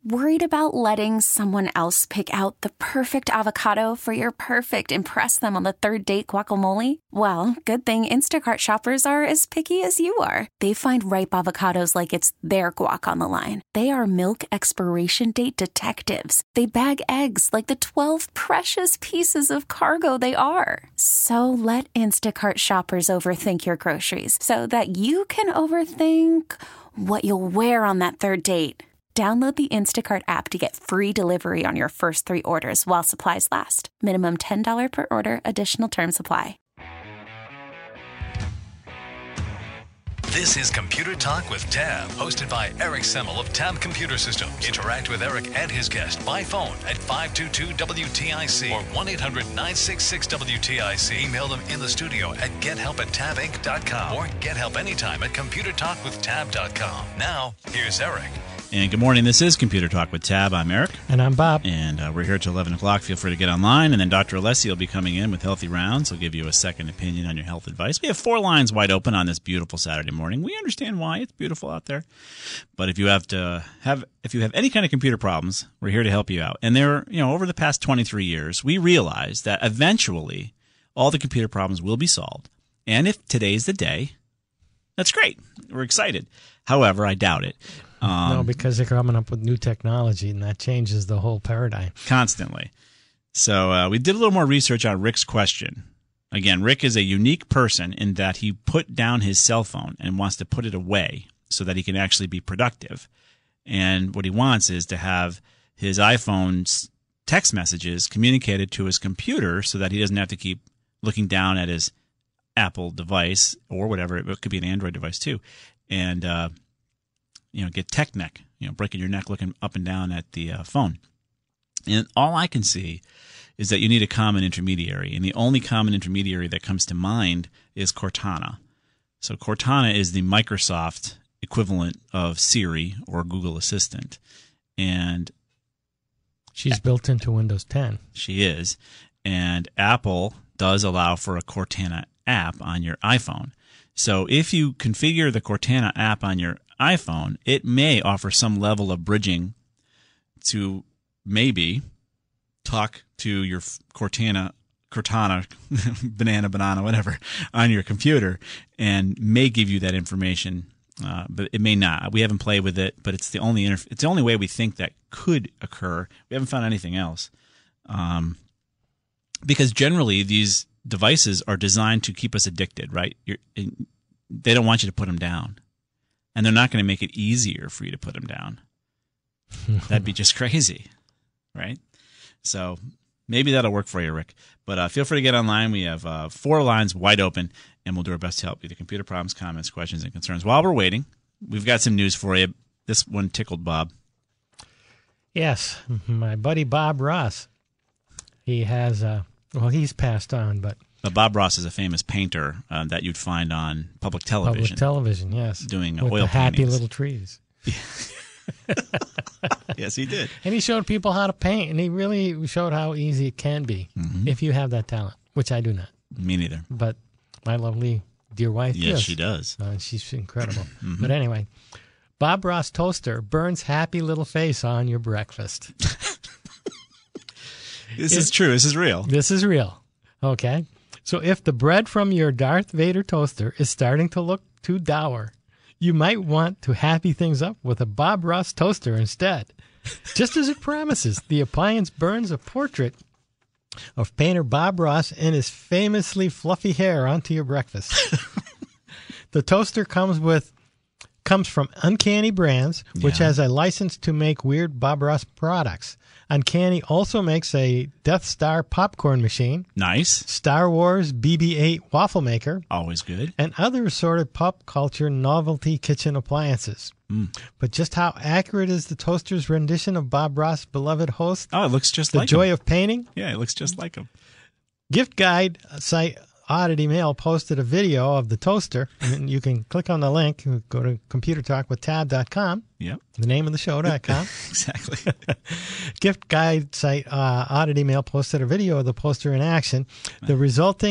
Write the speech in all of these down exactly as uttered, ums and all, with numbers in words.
Worried about letting someone else pick out the perfect avocado for your perfect impress them on the third date guacamole? Well, good thing Instacart shoppers are as picky as you are. They find ripe avocados like it's their guac on the line. They are milk expiration date detectives. They bag eggs like the twelve precious pieces of cargo they are. So let Instacart shoppers overthink your groceries so that you can overthink what you'll wear on that third date. Download the Instacart app to get free delivery on your first three orders while supplies last. Minimum ten dollars per order. Additional terms apply. This is Computer Talk with Tab, hosted by Eric Semmel of Tab Computer Systems. Interact with Eric and his guest by phone at five two two W T I C or one eight hundred nine six six W T I C. Email them in the studio at gethelp at tab inc dot com or get help anytime at computer talk with tab dot com. Now, here's Eric. And good morning. This is Computer Talk with Tab. I'm Eric. And I'm Bob. And uh, we're here till eleven o'clock. Feel free to get online. And then Doctor Alessi will be coming in with Healthy Rounds. He'll give you a second opinion on your health advice. We have four lines wide open on this beautiful Saturday morning. We understand why. It's beautiful out there. But if you have to have if you have any kind of computer problems, we're here to help you out. And there, you know, over the past twenty-three years, we realized that eventually all the computer problems will be solved. And if today's the day, that's great. We're excited. However, I doubt it. Um, no, because they're coming up with new technology, and that changes the whole paradigm. Constantly. So uh, we did a little more research on Rick's question. Again, Rick is a unique person in that he put down his cell phone and wants to put it away so that he can actually be productive. And what he wants is to have his iPhone's text messages communicated to his computer so that he doesn't have to keep looking down at his Apple device or whatever. It could be an Android device too. And uh, you know, get tech neck, you know, breaking your neck looking up and down at the uh, phone. And all I can see is that you need a common intermediary. And the only common intermediary that comes to mind is Cortana. So Cortana is the Microsoft equivalent of Siri or Google Assistant. And she's built into Windows ten. She is. And Apple does allow for a Cortana app on your iPhone. So if you configure the Cortana app on your iPhone, it may offer some level of bridging to maybe talk to your Cortana, Cortana, banana, banana, whatever, on your computer, and may give you that information, uh, but it may not. We haven't played with it, but it's the only interf- it's the only way we think that could occur. We haven't found anything else, um, because generally these devices are designed to keep us addicted, right? You're, they don't want you to put them down. And they're not going to make it easier for you to put them down. That'd be just crazy, right? So maybe that'll work for you, Rick. But uh, feel free to get online. We have uh, four lines wide open, and we'll do our best to help you. The computer problems, comments, questions, and concerns. While we're waiting, we've got some news for you. This one tickled Bob. Yes, my buddy Bob Ross. He has, uh, well, he's passed on, but... But Bob Ross is a famous painter uh, that you'd find on public television. Public television, yes. Doing with oil the happy paintings. little trees. Yes, he did. And he showed people how to paint, and he really showed how easy it can be mm-hmm. if you have that talent, which I do not. Me neither. But my lovely dear wife Yes, does. she does. Uh, she's incredible. mm-hmm. But anyway, Bob Ross toaster burns happy little face on your breakfast. This it, is true. This is real. This is real. Okay. So if the bread from your Darth Vader toaster is starting to look too dour, you might want to happy things up with a Bob Ross toaster instead. Just as it promises, the appliance burns a portrait of painter Bob Ross and his famously fluffy hair onto your breakfast. The toaster comes with comes from Uncanny Brands, which Yeah. has a license to make weird Bob Ross products. Uncanny also makes a Death Star popcorn machine, Nice. Star Wars B B eight waffle maker, Always good. and other assorted pop culture novelty kitchen appliances. Mm. But just how accurate is the toaster's rendition of Bob Ross' beloved host, Oh, it looks just The like Joy him. of Painting? Yeah, it looks just like him. Gift guide site Oddity Mail posted a video of the toaster, and you can click on the link, go to computer talk with tab dot com, Yep. the name of the show dot com. Exactly. Gift guide site uh, Oddity Mail posted a video of the poster in action. The resulting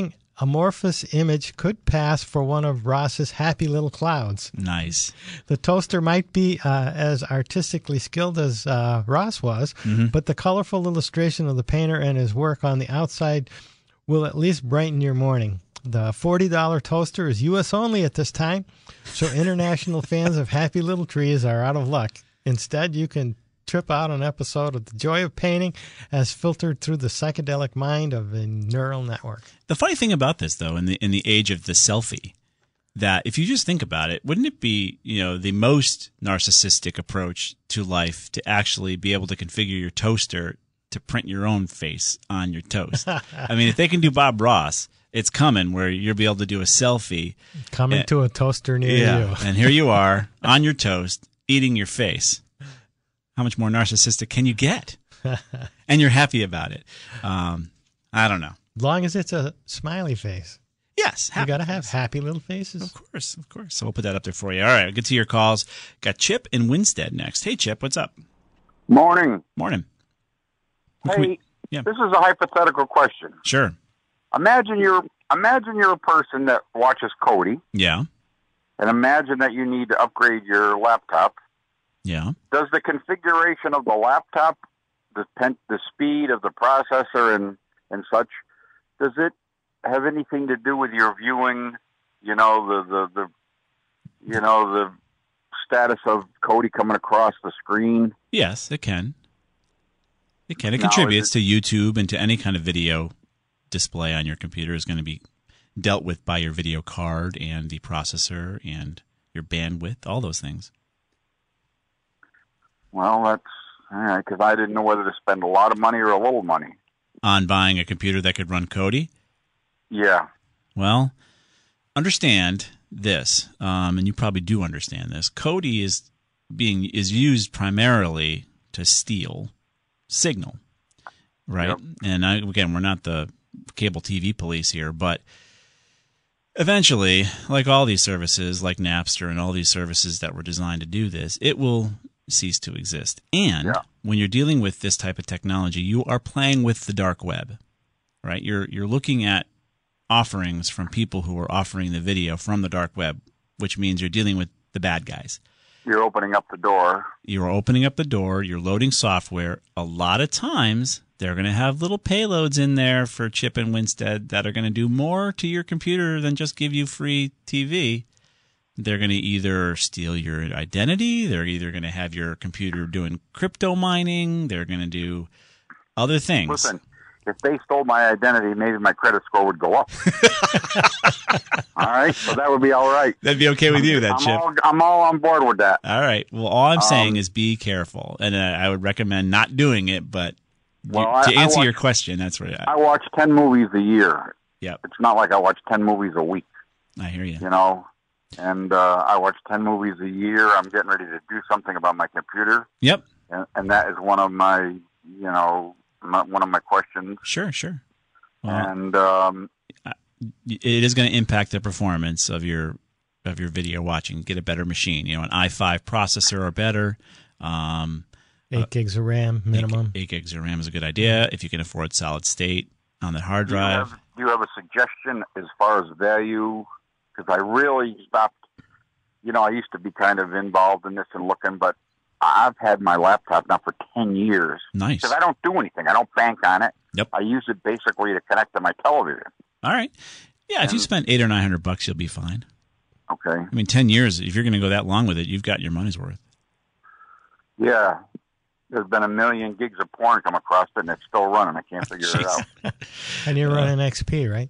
amorphous image could pass for one of Ross's happy little clouds. Nice. The toaster might be uh, as artistically skilled as uh, Ross was, mm-hmm. but the colorful illustration of the painter and his work on the outside will at least brighten your morning. The forty dollars toaster is U S only at this time, so international fans of happy little trees are out of luck. Instead, you can trip out an episode of The Joy of Painting as filtered through the psychedelic mind of a neural network. The funny thing about this, though, in the in the age of the selfie, that if you just think about it, wouldn't it be, you know, the most narcissistic approach to life to actually be able to configure your toaster to print your own face on your toast? I mean, if they can do Bob Ross, it's coming where you'll be able to do a selfie. Coming and, to a toaster near yeah, you. And here you are on your toast eating your face. How much more narcissistic can you get? And you're happy about it. Um, I don't know. As long as it's a smiley face. Yes. You got to have happy little faces. Of course, of course. So we'll put that up there for you. All right, I'll get to your calls. Got Chip in Winstead next. Hey, Chip, what's up? Morning. Morning. Hey, we, yeah. This is a hypothetical question. Sure. Imagine you're imagine you're a person that watches Cody. Yeah. And imagine that you need to upgrade your laptop. Yeah. Does the configuration of the laptop, the pen, the speed of the processor and, and such, does it have anything to do with your viewing, you know, the, the, the you know, the status of Cody coming across the screen? Yes, it can. It can. It Now, contributes it, to YouTube and to any kind of video display on your computer is going to be dealt with by your video card and the processor and your bandwidth, all those things. Well, that's all right, because I didn't know whether to spend a lot of money or a little money. On buying a computer that could run Kodi? Yeah. Well, understand this, um, and you probably do understand this. Kodi is being is used primarily to steal signal, right? Yep. And I, again, we're not the cable T V police here, but eventually, like all these services, like Napster and all these services that were designed to do this, it will cease to exist. And yeah. when you're dealing with this type of technology, you are playing with the dark web, right? You're you're looking at offerings from people who are offering the video from the dark web, which means you're dealing with the bad guys. You're opening up the door. You're opening up the door. You're loading software. A lot of times, they're going to have little payloads in there for Chip and Winstead that are going to do more to your computer than just give you free T V. They're going to either steal your identity. They're either going to have your computer doing crypto mining. They're going to do other things. Listen, if they stole my identity, maybe my credit score would go up. All right? So that would be all right. That'd be okay with you, that, I'm Chip. All, I'm all on board with that. All right. Well, all I'm um, saying is be careful. And uh, I would recommend not doing it, but well, you, to I, answer I watch, your question, that's where I watch ten movies a year. Yep. It's not like I watch ten movies a week. I hear you. You know? And uh, I watch ten movies a year. I'm getting ready to do something about my computer. Yep. And, and that is one of my, you know, my, one of my questions. Sure, sure. Well, and um, it is going to impact the performance of your of your video watching. Get a better machine. You know, an i five processor or better. Um, eight uh, gigs of RAM minimum. Eight, eight gigs of RAM is a good idea if you can afford solid state on the hard drive. Do you have, do you have a suggestion as far as value? Because I really stopped, you know, I used to be kind of involved in this and looking, but I've had my laptop now for ten years. Nice. Because I don't do anything. I don't bank on it. Yep. I use it basically to connect to my television. All right. Yeah, and if you spend eight or nine hundred bucks, you'll be fine. Okay. I mean, ten years, if you're going to go that long with it, you've got your money's worth. Yeah. There's been a million gigs of porn come across it, and it's still running. I can't figure it out. And you're running X P, right?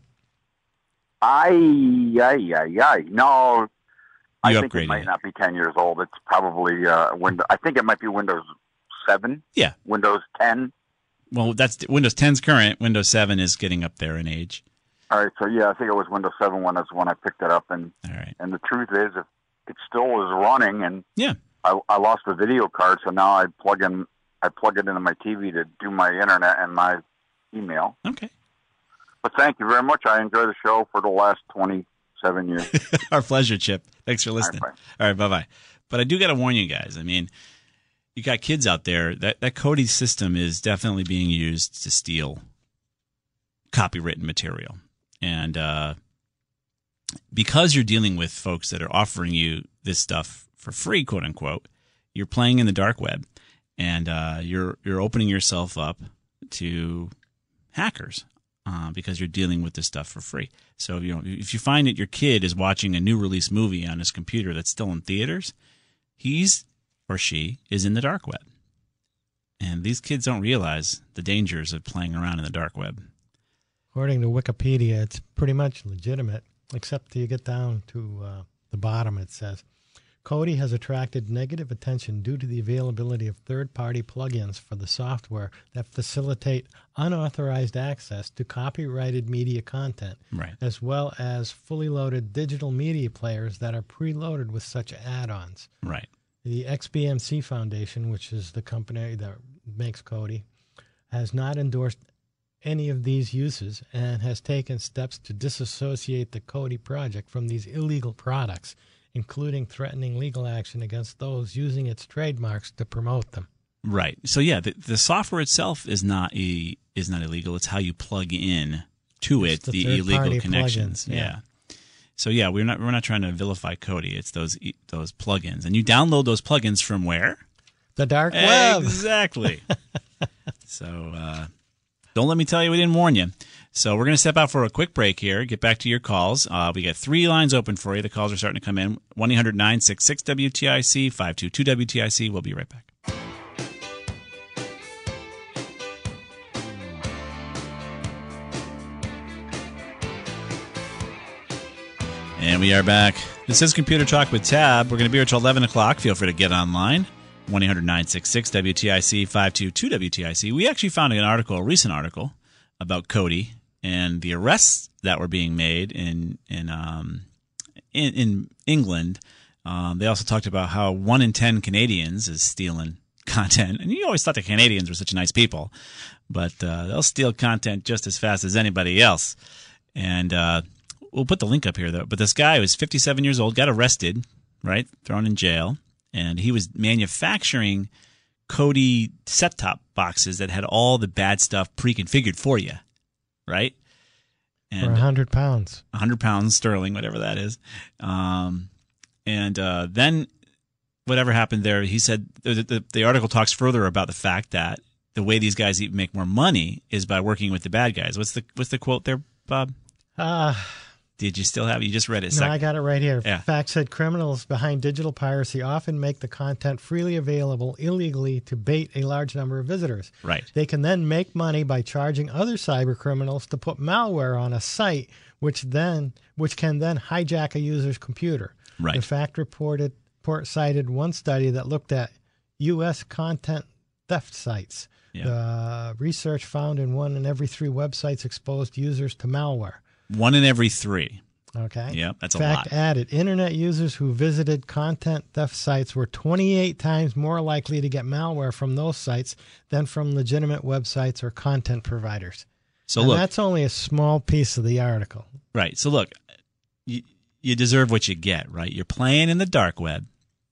I, I, I, I. No, I you think it might it. not be ten years old. It's probably uh, Windows. I think it might be Windows seven. Yeah. Windows ten. Well, that's Windows ten's current. Windows seven is getting up there in age. All right. So yeah, I think it was Windows seven when that's when I picked it up, and all right. And the truth is, if it still is running, and yeah, I, I lost the video card, so now I plug in, I plug it into my T V to do my internet and my email. Okay. But thank you very much. I enjoy the show for the last twenty-seven years. Our pleasure, Chip. Thanks for listening. All right, All right, bye-bye. But I do got to warn you guys. I mean, you got kids out there. That, that Kodi system is definitely being used to steal copywritten material. And uh, because you're dealing with folks that are offering you this stuff for free, quote unquote, you're playing in the dark web, and uh, you're you're opening yourself up to hackers uh, because you're dealing with this stuff for free. So you know, if you find that your kid is watching a new release movie on his computer that's still in theaters, he's or she is in the dark web. And these kids don't realize the dangers of playing around in the dark web. According to Wikipedia, it's pretty much legitimate, except till you get down to uh, the bottom. It says, Kodi has attracted negative attention due to the availability of third-party plugins for the software that facilitate unauthorized access to copyrighted media content, right, as well as fully loaded digital media players that are preloaded with such add-ons. Right. The X B M C Foundation, which is the company that makes Kodi, has not endorsed any of these uses and has taken steps to disassociate the Kodi project from these illegal products, including threatening legal action against those using its trademarks to promote them. Right. So yeah, the, the software itself is not e, is not illegal. It's how you plug in to It's it the the illegal third-party connections. plugins, yeah. Yeah. So yeah, we're not we're not trying to vilify Kodi. It's those e- those plugins, and you download those plugins from where? The dark web. Exactly. So uh, don't let me tell you we didn't warn you. So we're going to step out for a quick break here, get back to your calls. Uh, we got three lines open for you. The calls are starting to come in. one eight hundred nine six six W T I C, five two two W T I C. We'll be right back. And we are back. This is Computer Talk with Tab. We're going to be here until eleven o'clock. Feel free to get online. one eight hundred nine six six W T I C, five two two W T I C. We actually found an article, a recent article, about Kodi and the arrests that were being made in in um, in, in England. Um, they also talked about how one in ten Canadians is stealing content. And you always thought the Canadians were such nice people, but uh, they'll steal content just as fast as anybody else. And uh, we'll put the link up here, though. But this guy was fifty-seven years old, got arrested, right, thrown in jail, and he was manufacturing Kodi set-top boxes that had all the bad stuff pre-configured for you, right? And For one hundred pounds. one hundred pounds sterling, whatever that is. Um, and uh, then whatever happened there, he said the, the, the article talks further about the fact that the way these guys even make more money is by working with the bad guys. What's the what's the quote there, Bob? Uh, Did you still have it? You just read it. no, Sec- I got it right here. Yeah. Fact said criminals behind digital piracy often make the content freely available illegally to bait a large number of visitors. Right. They can then make money by charging other cyber criminals to put malware on a site, which then which can then hijack a user's computer. Right. The fact reported report cited one study that looked at U S content theft sites. Yeah. The research found in one in every three websites exposed users to malware. One in every three. Okay. Yeah, that's a Fact lot. added, internet users who visited content theft sites were twenty-eight times more likely to get malware from those sites than from legitimate websites or content providers. So and look, that's only a small piece of the article. right. So look, you, you deserve what you get, right? You're playing in the dark web,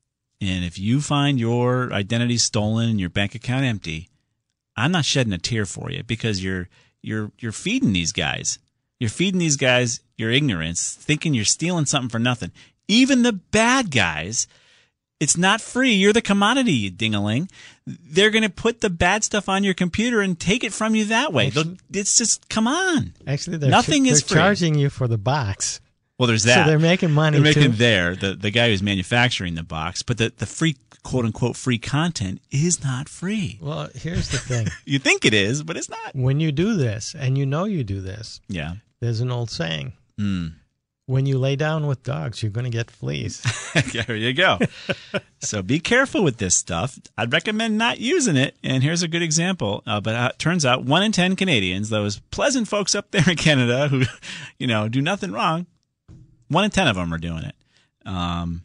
and if you find your identity stolen and your bank account empty, I'm not shedding a tear for you because you're you're you're feeding these guys. You're feeding these guys your ignorance, thinking you're stealing something for nothing. Even the bad guys, it's not free. You're the commodity, you ding-a-ling. They're going to put the bad stuff on your computer and take it from you that way. Actually, it's just, come on. Actually, they're, Nothing they're is free. charging you for the box. Well, there's that. So they're making money, They're making too. there, the, the guy who's manufacturing the box. But the, the free, quote-unquote, free content is not free. Well, here's the thing. You think it is, but it's not. When you do this, and you know you do this, Yeah. there's an old saying. Mm. When you lay down with dogs, you're going to get fleas. There you go. So be careful with this stuff. I'd recommend not using it. And here's a good example. Uh, but uh, it turns out one in ten Canadians, those pleasant folks up there in Canada who, you know, do nothing wrong, one in ten of them are doing it. Um,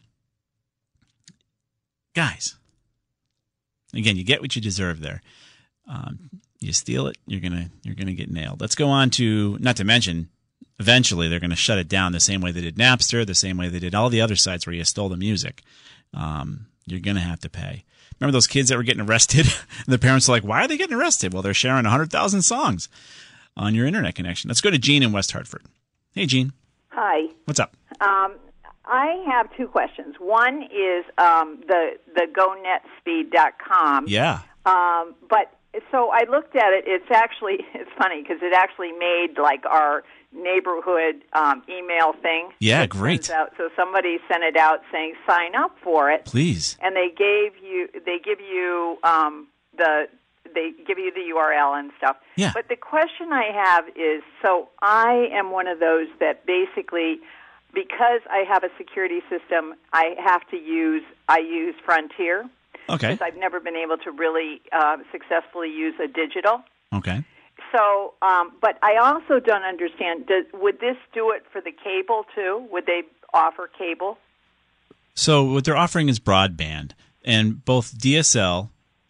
guys, again, you get what you deserve there. Um, you steal it, you're gonna you're gonna get nailed. Let's go on to, not to mention, eventually they're going to shut it down the same way they did Napster, the same way they did all the other sites where you stole the music. Um, you're going to have to pay. Remember those kids that were getting arrested? And the parents are like, why are they getting arrested? Well, they're sharing one hundred thousand songs on your internet connection. Let's go to Gene in West Hartford. Hey, Gene. Hi. What's up? Um, I have two questions. One is um, the the go net speed dot com. Yeah. Um, but so I looked at it. It's actually it's funny because it actually made like our neighborhood um, email thing. Yeah, It great. sends out. So somebody sent it out saying sign up for it, Please. and they gave you they give you um, the they give you the U R L and stuff. Yeah. But the question I have is, so I am one of those that basically, because I have a security system, I have to use I use Frontier. Okay. Because I've never been able to really uh, successfully use a digital. Okay. So, um, but I also don't understand. Does, would this do it for the cable too? Would they offer cable? So what they're offering is broadband, and both D S L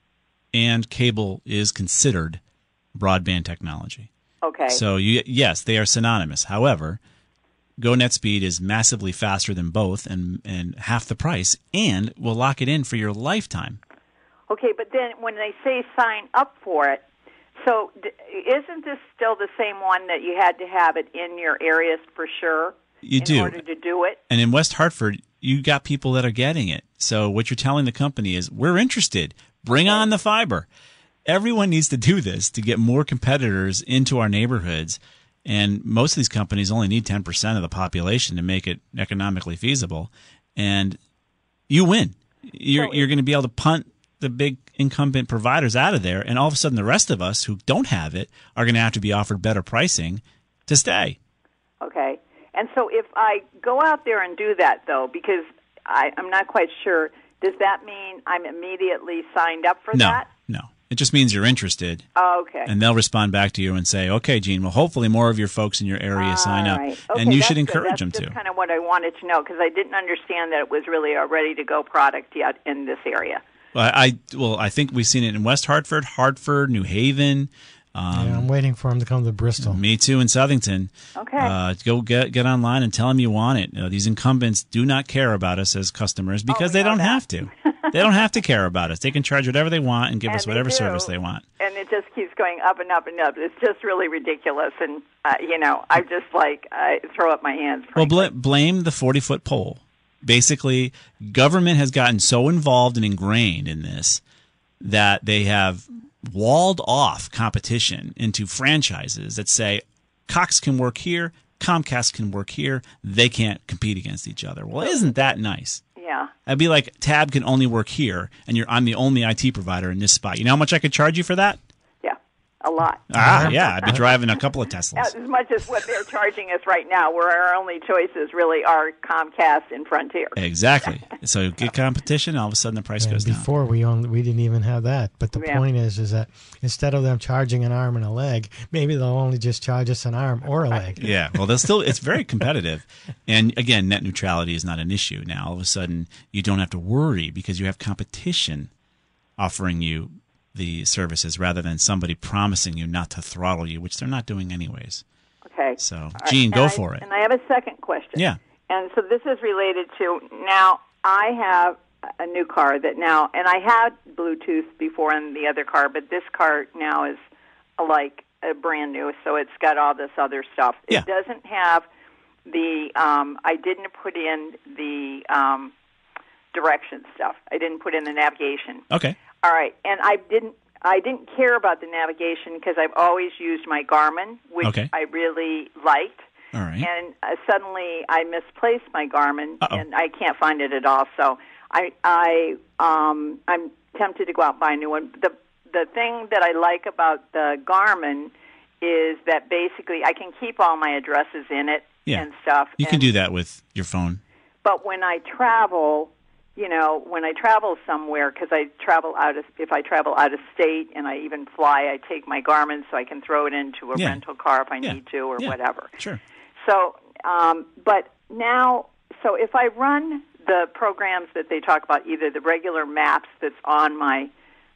and cable is considered broadband technology. Okay. So you, yes, they are synonymous. However, GoNetSpeed is massively faster than both and, and half the price, and will lock it in for your lifetime. Okay, but then when they say sign up for it, so d- isn't this still the same one that you had to have it in your areas for sure? You in do. order to do it? And in West Hartford, you got people that are getting it. So what you're telling the company is, we're interested. Bring on the fiber. Everyone needs to do this to get more competitors into our neighborhoods. And most of these companies only need ten percent of the population to make it economically feasible. And you win. You're, So you're going to be able to punt the big incumbent providers out of there. And all of a sudden, the rest of us who don't have it are going to have to be offered better pricing to stay. Okay. And so if I go out there and do that, though, because I, I'm not quite sure, does that mean I'm immediately signed up for No, that? no. It just means you're interested. Oh, okay. And they'll respond back to you and say, okay, Gene, well, hopefully more of your folks in your area sign up. All right. Okay, and you that's should good. encourage that's them just to. kind of what I wanted to know, because I didn't understand that it was really a ready-to-go product yet in this area. Well, I, well, I think we've seen it in West Hartford, Hartford, New Haven. Um, yeah, I'm waiting for him to come to Bristol. Me too in Southington. Okay. Uh, go get get online and tell them you want it. Uh, these incumbents do not care about us as customers because we they know don't that. have to. They don't have to care about us. They can charge whatever they want and give And us they whatever do. service they want. And it just keeps going up and up and up. It's just really ridiculous. And, uh, you know, I just, like, I throw up my hands. Well, frankly. bl- blame the forty-foot pole. Basically, government has gotten so involved and ingrained in this that they have walled off competition into franchises that say Cox can work here, Comcast can work here. They can't compete against each other. Well, isn't that nice? Yeah. I'd be like, Tab can only work here, and you're I'm the only I T provider in this spot. You know how much I could charge you for that? Yeah. A lot. Ah, yeah, I'd be driving a couple of Teslas. As much as what they're charging us right now, where our only choices really are Comcast and Frontier. Exactly. So get competition, all of a sudden the price And goes down. before we only, we didn't even have that. But the Yeah. point is, is that instead of them charging an arm and a leg, maybe they'll only just charge us an arm or a leg. Yeah, well, they'll still. It's very competitive, and again, net neutrality is not an issue now. All of a sudden, you don't have to worry because you have competition offering you the services rather than somebody promising you not to throttle you, which they're not doing anyways. Okay. So, All right. Gene, And go I- for it. And I have a second question. Yeah. And so this is related to, now I have a new car that now, and I had Bluetooth before in the other car, but this car now is like a brand new, so it's got all this other stuff. Yeah. It doesn't have the, um, I didn't put in the um, direction stuff. I didn't put in the navigation. Okay. All right, and I didn't. I didn't care about the navigation because I've always used my Garmin, which Okay. I really liked. All right. And uh, suddenly I misplaced my Garmin, Uh-oh. and I can't find it at all. So I, I, um, I'm tempted to go out and buy a new one. The the thing that I like about the Garmin is that basically I can keep all my addresses in it Yeah. and stuff. You can and- do that with your phone. But when I travel, you know, when I travel somewhere, because I travel out of, if I travel out of state and I even fly, I take my Garmin so I can throw it into a Yeah. rental car if I Yeah. need to or Yeah. whatever. Sure. So, um, but now, so if I run the programs that they talk about, either the regular maps that's on my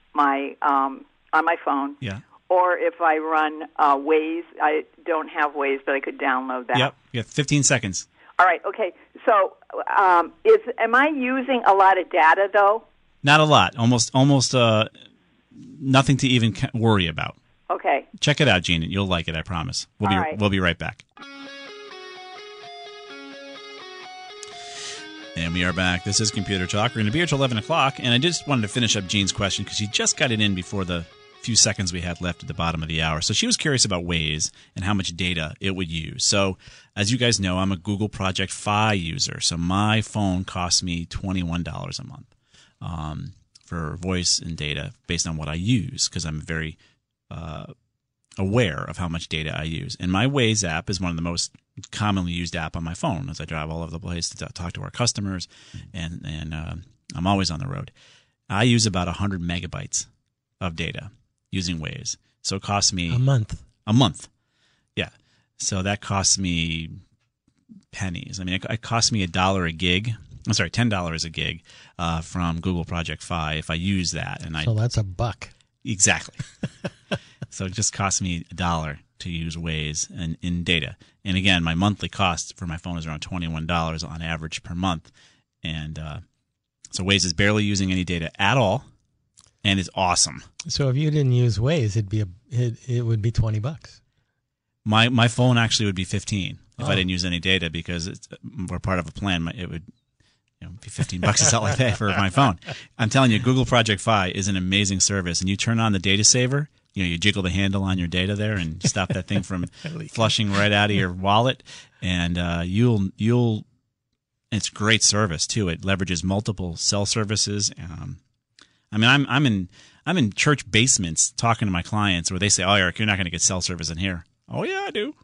my um, on my phone, Yeah. or if I run uh, Waze, I don't have Waze, but I could download that. Yep. You have fifteen seconds. All right. Okay. So, um, is am I using a lot of data though? Not a lot. Almost, almost uh, nothing to even ca- worry about. Okay. Check it out, Gene. You'll like it. I promise. We'll be All right. we'll be right back. And we are back. This is Computer Talk. We're going to be here till eleven o'clock. And I just wanted to finish up Jean's question because she just got it in before the few seconds we had left at the bottom of the hour. So she was curious about Waze and how much data it would use. So as you guys know, I'm a Google Project Fi user. So my phone costs me twenty-one dollars a month um, for voice and data based on what I use because I'm very uh, aware of how much data I use. And my Waze app is one of the most commonly used app on my phone as I drive all over the place to talk to our customers, and, and uh, I'm always on the road. I use about one hundred megabytes of data using Waze. So it costs me... A month. A month. Yeah. So that costs me pennies. I mean, it, it costs me a dollar a gig. I'm sorry, ten dollars a gig uh, from Google Project Fi if I use that. And I So that's a buck. Exactly. So it just costs me a dollar to use Waze and in data. And again, my monthly cost for my phone is around twenty-one dollars on average per month. And uh, so Waze is barely using any data at all, and it's awesome. So if you didn't use Waze, it'd be a it, it would be twenty bucks. My my phone actually would be fifteen if Oh. I didn't use any data because it's, we're part of a plan. My- It would you know, be fifteen bucks is all I pay for my phone. I'm telling you, Google Project Fi is an amazing service, and you turn on the data saver. You know, you jiggle the handle on your data there and stop that thing from flushing right out of your wallet, and uh, you'll you'll. It's great service too. It leverages multiple cell services. Um, I mean, I'm I'm in I'm in church basements talking to my clients where they say, "Oh, Eric, you're not going to get cell service in here." Oh yeah, I do.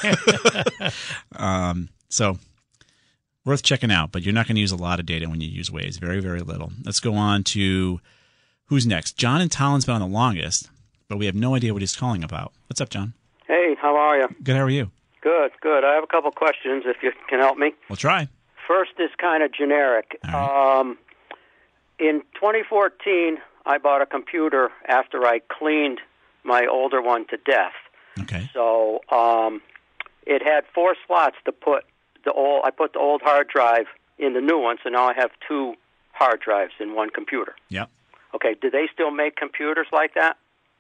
um, so worth checking out, but you're not going to use a lot of data when you use Waze. Very very little. Let's go on to who's next. John in Talon's been on the longest, but we have no idea what he's calling about. What's up, John? Hey, how are you? Good. How are you? Good, good. I have a couple questions if you can help me. We'll try. First is kind of generic. All right. Um, in twenty fourteen, I bought a computer after I cleaned my older one to death. Okay. So um, it had four slots to put the old. I put the old hard drive in the new one, so now I have two hard drives in one computer. Yep. Okay. Do they still make computers like that?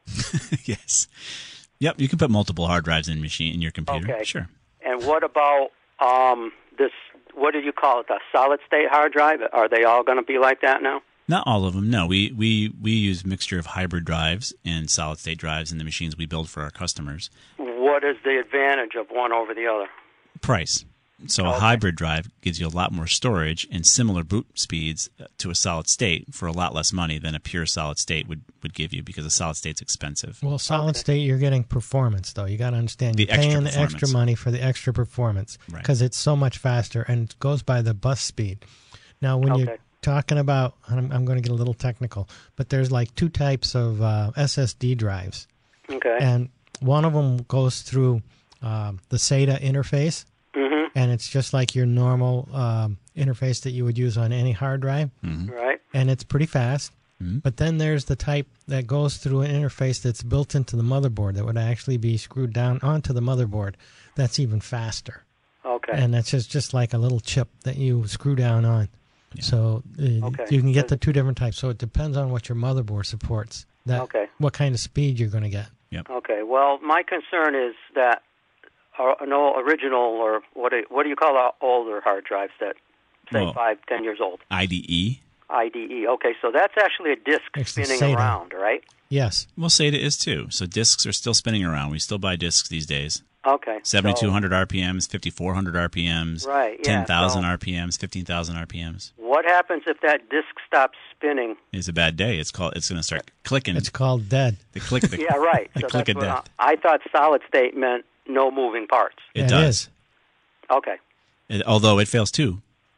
Yes. Yep. You can put multiple hard drives in machine in your computer. Okay. Sure. And what about um, this? What did you call it? A solid state hard drive? Are they all going to be like that now? Not all of them. No, we we we use a mixture of hybrid drives and solid state drives in the machines we build for our customers. What is the advantage of one over the other? Price. So a Okay. hybrid drive gives you a lot more storage and similar boot speeds to a solid state for a lot less money than a pure solid state would, would give you because a solid state's expensive. Well, solid Okay. state, you're getting performance, though. You got to understand The you're extra paying the extra performance. money for the extra performance Right. because it's so much faster and it goes by the bus speed. Now, when you're Okay. talking about, and I'm, I'm going to get a little technical, but there's like two types of uh, S S D drives, Okay. and one of them goes through um, the SATA interface, Mm-hmm. and it's just like your normal um, interface that you would use on any hard drive, Right. and it's pretty fast. Mhm. But then there's the type that goes through an interface that's built into the motherboard that would actually be screwed down onto the motherboard. That's even faster. Okay. And that's just, just like a little chip that you screw down on. So uh, Okay. you can get the two different types. So it depends on what your motherboard supports. That Okay. What kind of speed you're going to get. Okay. Well, my concern is that uh, an old original, or what do, what do you call uh, older hard drives that say Well- five, ten years old? I D E. I D E. Okay, so that's actually a disk It's the spinning SATA. around, right? Yes. Well, SATA is too. So discs are still spinning around. We still buy discs these days. Okay. seventy-two so- hundred R P Ms, fifty-four hundred R P Ms, Right, yeah, ten thousand so- R P Ms, fifteen thousand R P Ms. What happens if that disk stops spinning? It's a bad day. It's called. It's going to start clicking. It's called dead. the click. The, Yeah, right. The So click that's of what death. I, I thought solid state meant no moving parts. It Yeah, does. is. Okay. It- although it fails too.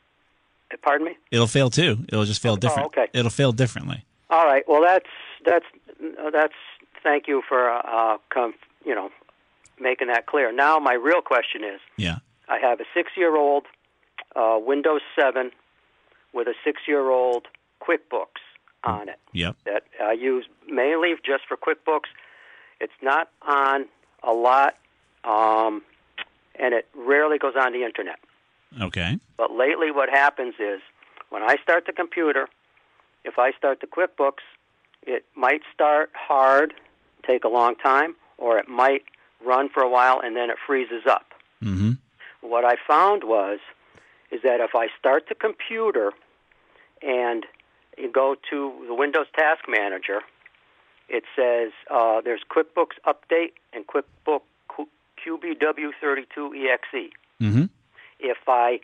Pardon me? It'll fail too. It'll just fail Oh, different. okay. It'll fail differently. All right. Well, that's that's uh, that's. Thank you for uh, com, you know making that clear. Now, my real question is: Yeah. I have a six-year-old uh, Windows seven with a six-year-old QuickBooks on it Yep. that I use mainly just for QuickBooks. It's not on a lot, um, and it rarely goes on the internet. Okay. But lately what happens is when I start the computer, if I start the QuickBooks, it might start hard, take a long time, or it might run for a while and then it freezes up. Mm-hmm. What I found was is that if I start the computer and you go to the Windows Task Manager, it says uh, there's QuickBooks Update and QuickBook Q B W thirty-two E X E. Mm-hmm. If I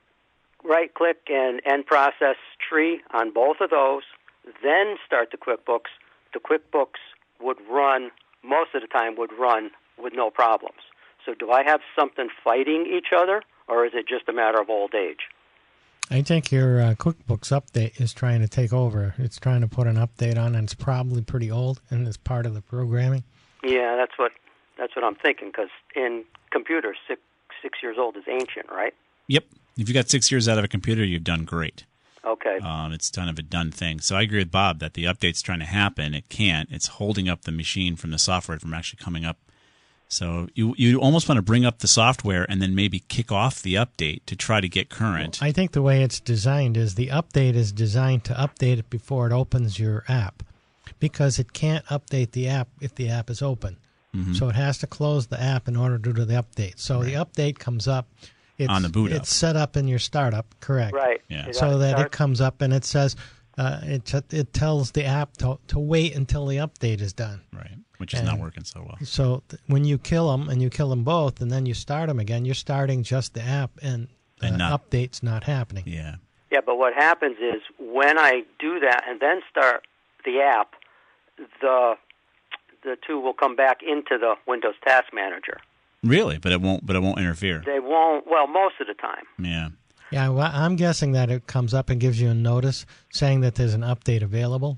right-click and end process tree on both of those, then start the QuickBooks, the QuickBooks would run, most of the time would run with no problems. So do I have something fighting each other, or is it just a matter of old age? I think your uh, QuickBooks Update is trying to take over. It's trying to put an update on, and it's probably pretty old, and it's part of the programming. Yeah, that's what that's what I'm thinking, because in computers, six, six years old is ancient, right? Yep. If you got six years out of a computer, you've done great. Okay. Um, it's kind of a done thing. So I agree with Bob that the update's trying to happen. It can't. It's holding up the machine from the software from actually coming up. So you you almost want to bring up the software and then maybe kick off the update to try to get current. I think the way it's designed is the update is designed to update it before it opens your app, because it can't update the app if the app is open. Mm-hmm. So it has to close the app in order to do the update. So right. the update comes up. It's, on the boot It's up. set up in your startup, correct? Right. Yeah. So that start. It comes up and it says, uh, it it tells the app to, to wait until the update is done. Right, which is and not working so well. So th- when you kill them and you kill them both and then you start them again, you're starting just the app and the and not, update's not happening. Yeah. Yeah, but what happens is when I do that and then start the app, the the two will come back into the Windows Task Manager. Really, but it won't. But it won't interfere. They won't. Well, most of the time. Yeah. Yeah, well, I'm guessing that it comes up and gives you a notice saying that there's an update available.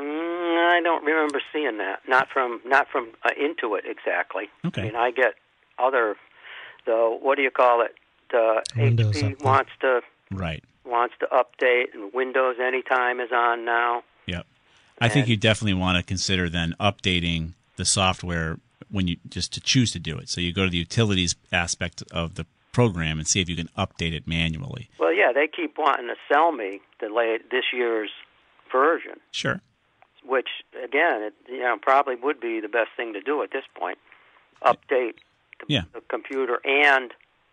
Mm, I don't remember seeing that. Not from not from uh, Intuit exactly. Okay. I mean, I get other the what do you call it? The Windows H P update. wants to right wants to update, and Windows Anytime is on now. Yep. I think you definitely want to consider then updating the software when you just to choose to do it. So you go to the utilities aspect of the program and see if you can update it manually. Well, yeah, they keep wanting to sell me the late, this year's version. Sure. Which again, it, you know, probably would be the best thing to do at this point. Update the, yeah. the computer and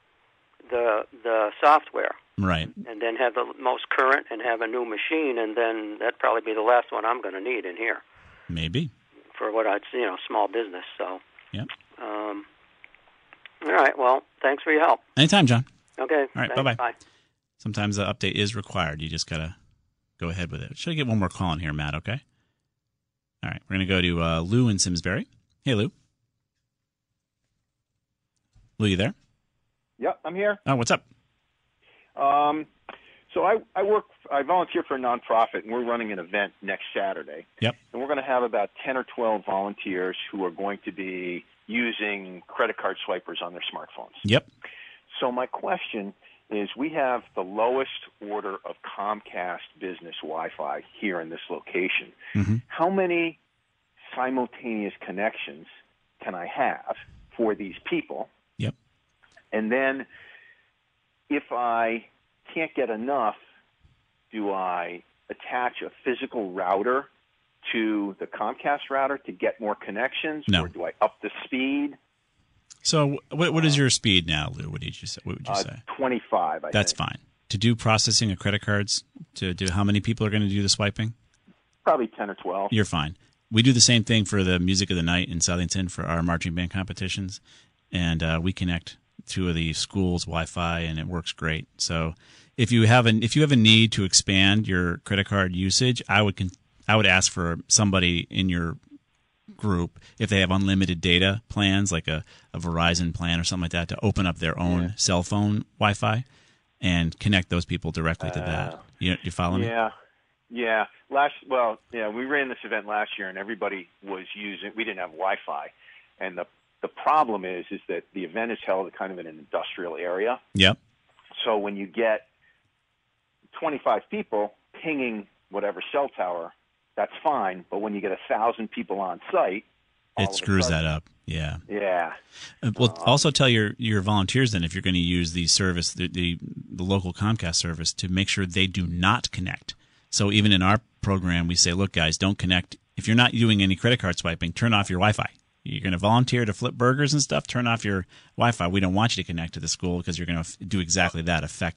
the the software. Right. And then have the most current and have a new machine, and then that'd probably be the last one I'm going to need in here. Maybe. For what I'd, you know, small business. So. Yep. Um, all right. Well, thanks for your help. Anytime, John. Okay. All right. Thanks, Bye-bye. Bye. Sometimes the update is required. You just got to go ahead with it. Should I get one more call in here, Matt? Okay. All right. We're going to go to uh, Lou in Simsbury. Hey, Lou. Lou, you there? Yep, I'm here. Oh, what's up? Um, so I, I work, I volunteer for a nonprofit, and we're running an event next Saturday. Yep. And we're going to have about ten or twelve volunteers who are going to be using credit card swipers on their smartphones. Yep. So my question is, we have the lowest order of Comcast business Wi-Fi here in this location. Mm-hmm. How many simultaneous connections can I have for these people? Yep. And then if I can't get enough, do I attach a physical router to the Comcast router to get more connections? No. Or do I up the speed? So what what is your speed now, Lou? What did you say? What would you Uh, say? twenty-five, I That's think. fine. To do processing of credit cards, to do how many people are going to do the swiping? Probably ten or twelve. You're fine. We do the same thing for the Music of the Night in Southington for our marching band competitions, and uh, we connect two of the schools' Wi-Fi, and it works great. So if you have an if you have a need to expand your credit card usage, I would con- I would ask for somebody in your group, if they have unlimited data plans, like a, a Verizon plan or something like that, to open up their own Yeah. cell phone Wi-Fi and connect those people directly to Uh, that. You you follow me? Yeah, yeah. Last, well, yeah, we ran this event last year, and everybody was using. We didn't have Wi-Fi, and the the problem is is that the event is held kind of in an industrial area. Yep. So when you get twenty-five people pinging whatever cell tower, that's fine. But when you get a thousand people on site, all It of a screws sudden- that up. Yeah. Yeah. Uh, Well, also tell your, your volunteers then, if you're going to use the service, the, the the local Comcast service, to make sure they do not connect. So even in our program, we say, look, guys, don't connect. If you're not doing any credit card swiping, turn off your Wi-Fi. You're going to volunteer to flip burgers and stuff, turn off your Wi-Fi. We don't want you to connect to the school because you're going to do exactly that, affect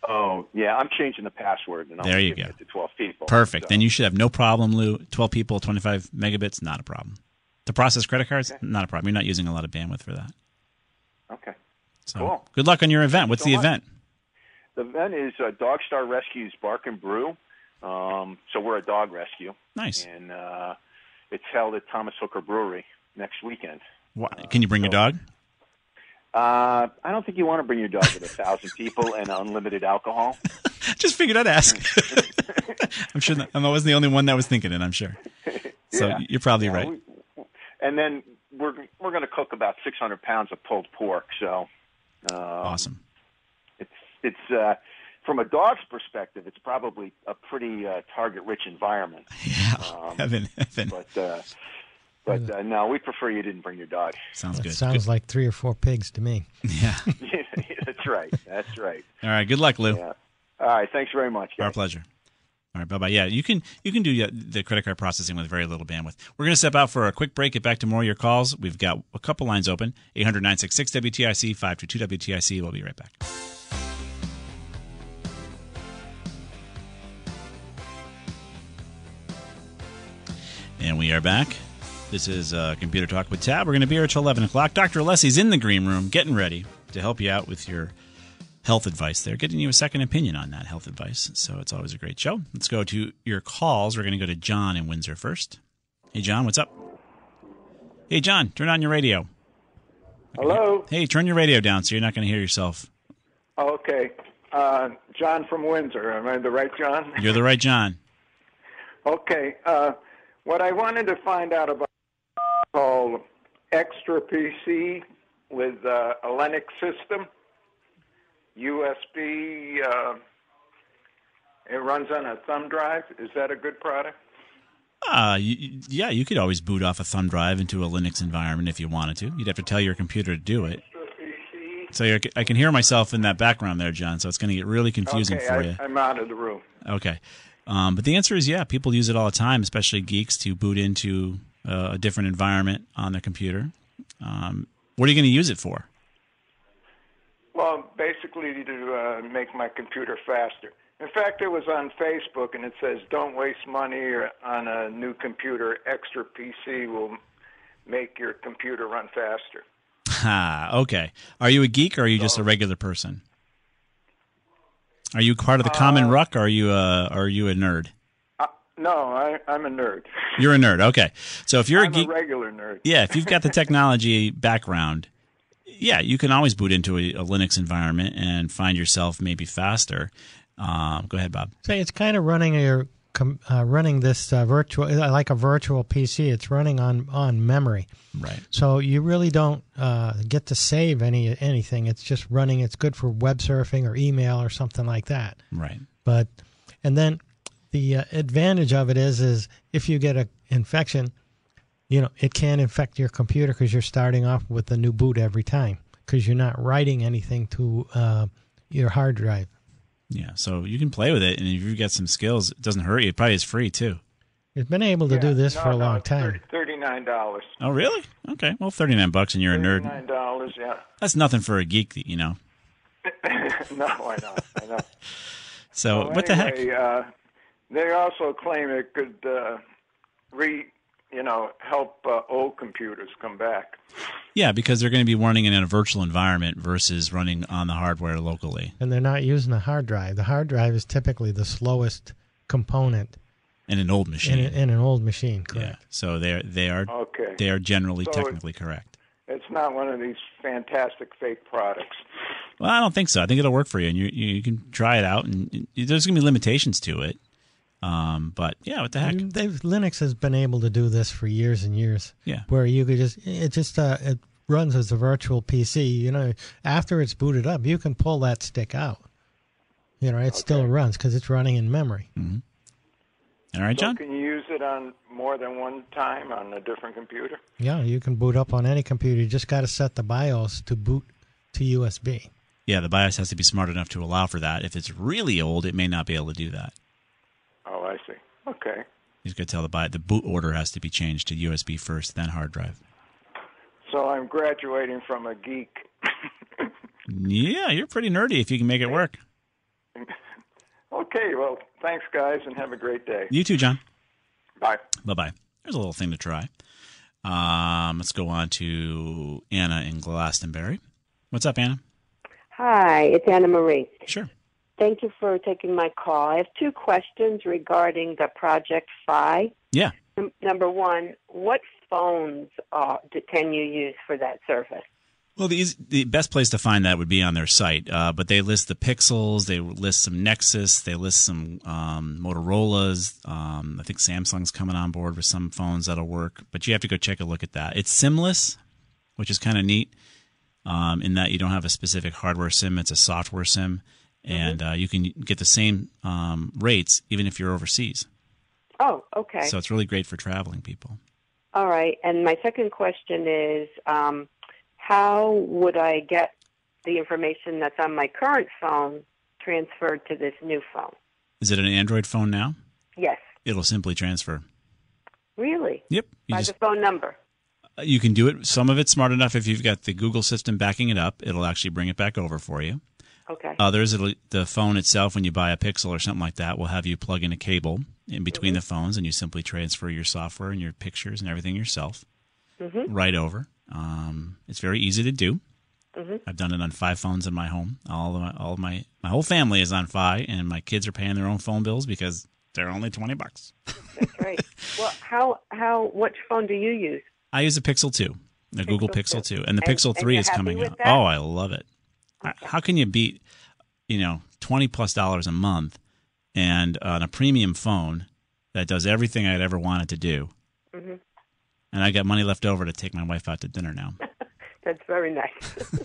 Oh, yeah, I'm changing the password, and I'll There you give go. it to twelve people. Perfect. So. Then you should have no problem, Lou. twelve people, twenty-five megabits, not a problem. To process credit cards, Okay. not a problem. You're not using a lot of bandwidth for that. Okay. So Cool. good luck on your event. What's so the much. event? The event is uh, Dog Star Rescue's Bark and Brew. Um, so we're a dog rescue. Nice. And uh, it's held at Thomas Hooker Brewery next weekend. Wha- Can you bring so- your dog? Uh, I don't think you want to bring your dog with a thousand people and unlimited alcohol. Just figured I'd ask. I'm sure that, I wasn't the only one that was thinking it, I'm sure. So Yeah. you're probably Yeah, right. we- and then we're we're going to cook about six hundred pounds of pulled pork. So um, Awesome. It's it's uh, from a dog's perspective, it's probably a pretty uh, target-rich environment. Yeah. Um, Heaven, heaven. But uh, but uh, no, we prefer you didn't bring your dog. Sounds That good. sounds like three or four pigs to me. Good. Yeah. That's right. That's right. All right. Good luck, Lou. Yeah. All right. Thanks very much, guys. Our pleasure. All right, bye-bye. Yeah, you can you can do the credit card processing with very little bandwidth. We're going to step out for a quick break, get back to more of your calls. We've got a couple lines open, eight hundred, nine six six, W T I C, five two two W T I C. We'll be right back. And we are back. This is uh, Computer Talk with Tab. We're going to be here until eleven o'clock. Doctor Alessi's in the green room getting ready to help you out with your health advice there, getting you a second opinion on that health advice. So it's always a great show. Let's go to your calls. We're going to go to John in Windsor first. Hey, John, what's up? Hey, John, turn on your radio. Hello. Hey, turn your radio down so you're not going to hear yourself. Okay. Uh, John from Windsor. Am I the right John? You're the right John. Okay. Uh, what I wanted to find out about called Extra P C with uh, a Linux system, U S B. Uh, it runs on a thumb drive. Is that a good product? Uh, you, yeah, you could always boot off a thumb drive into a Linux environment if you wanted to. You'd have to tell your computer to do it. So you're, I can hear myself in that background there, John, so it's going to get really confusing okay, for I, you. I'm out of the room. Okay. Um, but the answer is yeah, people use it all the time, especially geeks, to boot into uh, a different environment on their computer. Um, what are you going to use it for? Well, basically to uh, make my computer faster. In fact, it was on Facebook, and it says, don't waste money on a new computer. Extra P C will make your computer run faster. Ha, okay. Are you a geek or are you just a regular person? Are you part of the common Uh, ruck or are you a, are you a nerd? Uh, no, I, I'm a nerd. You're a nerd, okay. So if you're I'm a geek, a regular nerd. yeah, if you've got the technology background, yeah, you can always boot into a, a Linux environment and find yourself maybe faster. Um, go ahead, Bob. Say it's kind of running your com- uh, running this uh, virtual like a virtual P C. It's running on, on memory, right? So you really don't uh, get to save any anything. It's just running. It's good for web surfing or email or something like that, right? But and then the uh, advantage of it is is if you get an infection, you know it can infect your computer because you're starting off with a new boot every time because you're not writing anything to uh, your hard drive. Yeah, so you can play with it, and if you've got some skills, it doesn't hurt you. It probably is free, too. It's been able to Yeah, do this no, for a no, long it's time. thirty-nine dollars. Oh, really? Okay, well, thirty-nine bucks, and you're a nerd. thirty-nine dollars, yeah. That's nothing for a geek, you know. No, I know, I know. So, Well, what the heck? anyway, uh, they also claim it could uh, re, you know, help uh, old computers come back. Yeah, because they're going to be running in a virtual environment versus running on the hardware locally. And they're not using a hard drive. The hard drive is typically the slowest component in an old machine. In, a, in an old machine, correct? Yeah. So they are they are Okay. they are generally So technically correct. It's not one of these fantastic fake products. Well, I don't think so. I think it'll work for you, and you you, you can try it out. And there's going to be limitations to it. Um, but yeah, what the heck? They've, Linux has been able to do this for years and years. Yeah. Where you could just it just uh, it runs as a virtual P C. You know, after it's booted up, you can pull that stick out. You know, it okay. still runs because it's running in memory. Mm-hmm. All right, John. So can you use it on more than one time on a different computer? Yeah, you can boot up on any computer. You just got to set the BIOS to boot to U S B. Yeah, the BIOS has to be smart enough to allow for that. If it's really old, it may not be able to do that. Oh, I see. Okay. You just got to tell the BIOS the boot order has to be changed to U S B first, then hard drive. So I'm graduating from a geek. Yeah, you're pretty nerdy if you can make it work. Okay, well, thanks, guys, and have a great day. You too, John. Bye. Bye-bye. There's a little thing to try. Um, let's go on to Anna in Glastonbury. What's up, Anna? Hi, it's Anna Marie. Sure. Thank you for taking my call. I have two questions regarding the Project Fi. Yeah. N- number one, what phones uh, do, can you use for that service? Well, the, easy, the best place to find that would be on their site, uh, but they list the Pixels, they list some Nexus, they list some um, Motorola's. Um, I think Samsung's coming on board with some phones that'll work, but you have to go check a look at that. It's SIM-less, which is kind of neat um, in that you don't have a specific hardware SIM, it's a software SIM, and mm-hmm. uh, you can get the same um, rates even if you're overseas. Oh, okay. So it's really great for traveling people. All right, and my second question is, um, how would I get the information that's on my current phone transferred to this new phone? Is it an Android phone now? Yes. It'll simply transfer. Really? Yep. You By just, the phone number? You can do it. Some of it's smart enough if you've got the Google system backing it up. It'll actually bring it back over for you. Okay. Others, it'll, the phone itself, when you buy a Pixel or something like that, will have you plug in a cable in between mm-hmm. the phones, and you simply transfer your software and your pictures and everything yourself mm-hmm. right over. Um, it's very easy to do. Mm-hmm. I've done it on five phones in my home. All of my, all of my, my whole family is on Fi, and my kids are paying their own phone bills because they're only twenty bucks. That's right. Well, how how which phone do you use? I use a Pixel two, the Pixel Google Pixel two, and the and, Pixel three is coming out. That? Oh, I love it. Okay. How can you beat, you know, twenty plus dollars a month and on a premium phone that does everything I'd ever wanted to do? Mm-hmm. And I got money left over to take my wife out to dinner now. That's very nice.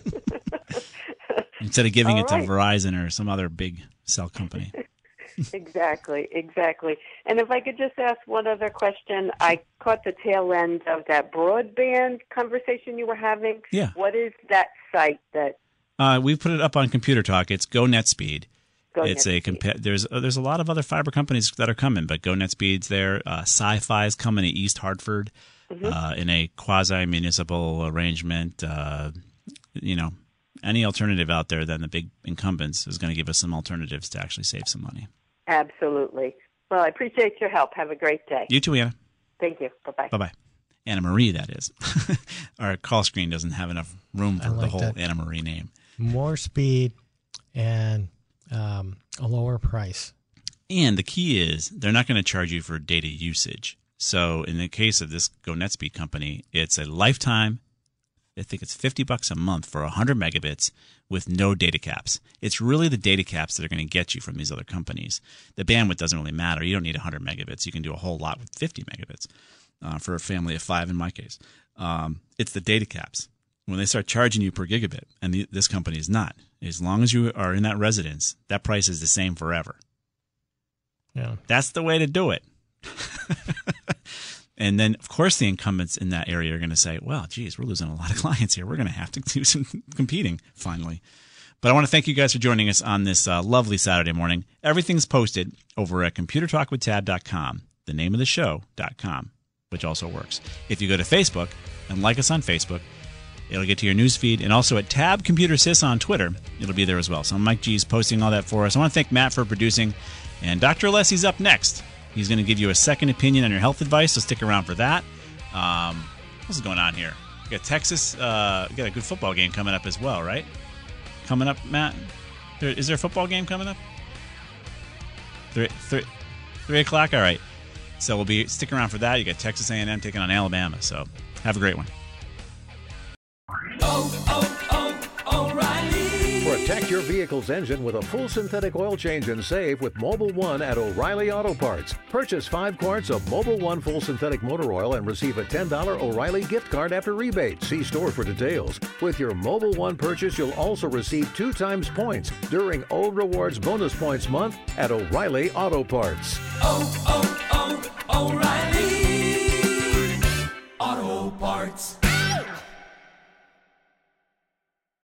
Instead of giving All it right. to Verizon or some other big cell company. Exactly, exactly. And if I could just ask one other question, I caught the tail end of that broadband conversation you were having. Yeah. What is that site that? Uh, we put it up on Computer Talk. It's GoNetspeed. Go it's a compa- there's uh, there's a lot of other fiber companies that are coming, but GoNetspeed's there. Uh, Sci-Fi's coming to East Hartford mm-hmm. uh, in a quasi-municipal arrangement. Uh, you know, any alternative out there than the big incumbents is going to give us some alternatives to actually save some money. Absolutely. Well, I appreciate your help. Have a great day. You too, Anna. Thank you. Bye-bye. Bye-bye. Anna Marie, that is. Our call screen doesn't have enough room for like the whole that. Anna Marie name. More speed and um, a lower price. And the key is they're not going to charge you for data usage. So in the case of this GoNetspeed company, it's a lifetime. I think it's fifty bucks a month for one hundred megabits with no data caps. It's really the data caps that are going to get you from these other companies. The bandwidth doesn't really matter. You don't need one hundred megabits. You can do a whole lot with fifty megabits uh, for a family of five in my case. Um, it's the data caps. When they start charging you per gigabit, and the, this company is not, as long as you are in that residence, that price is the same forever. Yeah. That's the way to do it. And then, of course, the incumbents in that area are going to say, well, geez, we're losing a lot of clients here. We're going to have to do some competing finally. But I want to thank you guys for joining us on this uh, lovely Saturday morning. Everything's posted over at computer talk with tab dot com, the name of the show dot com, which also works. If you go to Facebook and like us on Facebook, it'll get to your news feed. And also at Tab Computer Sys on Twitter, it'll be there as well. So Mike G is posting all that for us. I want to thank Matt for producing. And Doctor Alessi's up next. He's going to give you a second opinion on your health advice, so stick around for that. Um, what's going on here? We got Texas. Uh, we got a good football game coming up as well, right? Coming up, Matt. There, is there a football game coming up? Three, three, three o'clock. All right. So we'll be stick around for that. You got Texas A and M taking on Alabama. So have a great one. Oh, oh, oh, O'Reilly. Protect your vehicle's engine with a full synthetic oil change and save with Mobil one at O'Reilly Auto Parts. Purchase five quarts of Mobil one full synthetic motor oil and receive a ten dollars O'Reilly gift card after rebate. See store for details. With your Mobil one purchase, you'll also receive two times points during O Rewards Bonus Points Month at O'Reilly Auto Parts. Oh, oh, oh, O'Reilly Auto Parts.